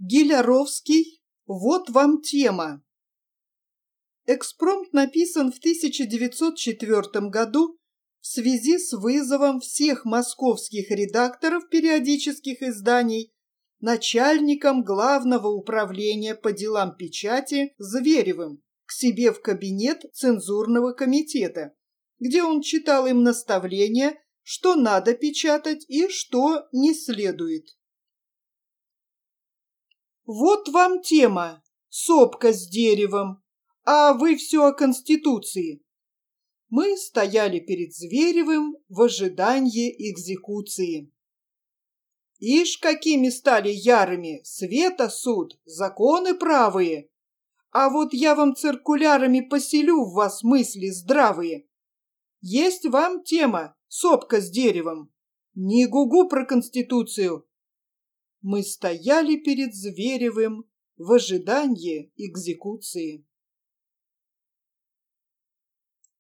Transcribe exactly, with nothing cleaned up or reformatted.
Гиляровский. Вот вам тема. Экспромт написан в тысяча девятьсот четвёртом году в связи с вызовом всех московских редакторов периодических изданий начальником Главного управления по делам печати Зверевым к себе в кабинет цензурного комитета, где он читал им наставления, что надо печатать и что не следует. Вот вам тема «Сопка с деревом», а вы все о Конституции. Мы стояли перед Зверевым в ожидании экзекуции. Ишь, какими стали ярыми, света суд, законы правые. А вот я вам циркулярами поселю в вас мысли здравые. Есть вам тема «Сопка с деревом». Не гугу про Конституцию. Мы стояли перед Зверевым в ожидании экзекуции.